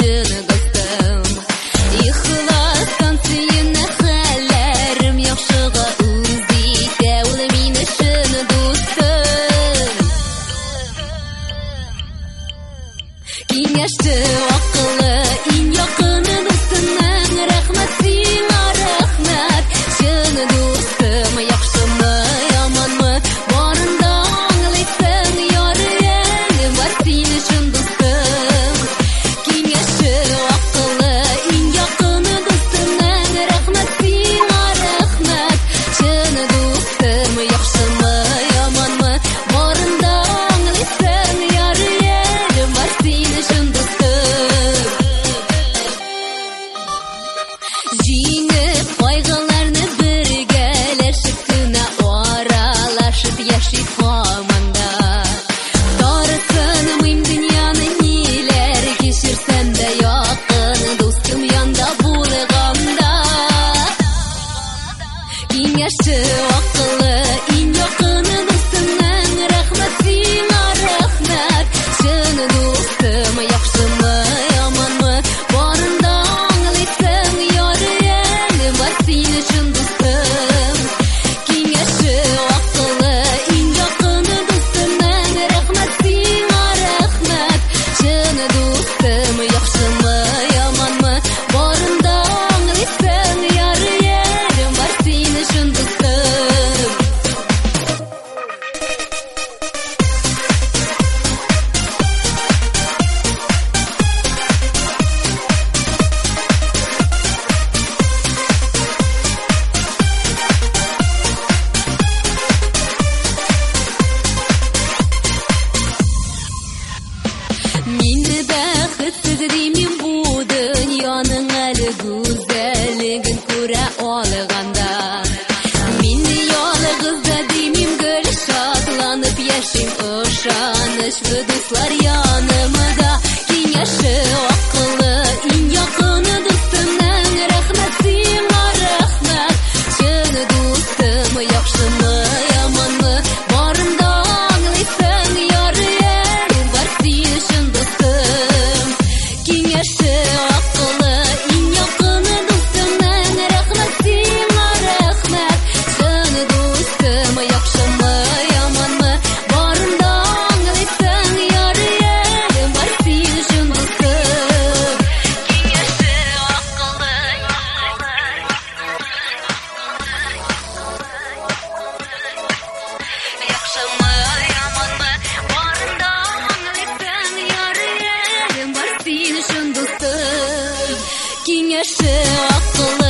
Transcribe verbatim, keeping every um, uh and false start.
шыны достым. Ихластан сүйіні хәлләрім яхшыға үздейте, ул мине шыны достым. Киңәште акылы, иң якыны достымның, рәхмәт сиңа рәхмәт, шыны достым, яхшымы, яманмы, барында аңлыйсың, яры әлем бар син өчен достым. Киңәште акылы, иң якыны достымның, рәхмәт сиңа рәхмәт, шыны достым, яхшымы, яманмы, барында аңлыйсың, яры әлем бар син өчен достым. Җиңеп кайгыларны бергәләшеп кенә аралашып яшик һаманда. Тарысынмыйм дөньяны ниләр кичерсәм дә якын дустым янда булганда. Киңәште акылы, иң якыны достымның, рәхмәт сиңа рәхмәт, шыны достым, яхшымы, яманмы, барында аңлыйсың, яры әлем бар син өчен достым. Киңәште акылы, иң якыны достымның, рәхмәт сиңа рәхмәт, шыны достым, яхшымы, яманмы, барында аңлыйсың, яры әлем бар син өчен достым. Мине бәхетсез димим бу дөньяның әле гүзәллеген күрә алганда. Мине ялгыз да димим гөл, шатланып яшим ышанычлы дуслар янымда. Киңәште акылы, иң якыны достымның, рәхмәт сиңа рәхмәт, шыны достым, яхшымы, яманмы, барында аңлыйсың, яры әлем бар син өчен достым. Киңәште акылы, иң якыны достымның, рәхмәт сиңа рәхмәт, шыны достым, яхшымы, яманмы, барында аңлыйсың, яры әлем бар син өчен достым. Киңәште акылы, яхшымы, яманмы, барында аңлыйсың, яры әлем бар син өчен достым. Киңәште акылы.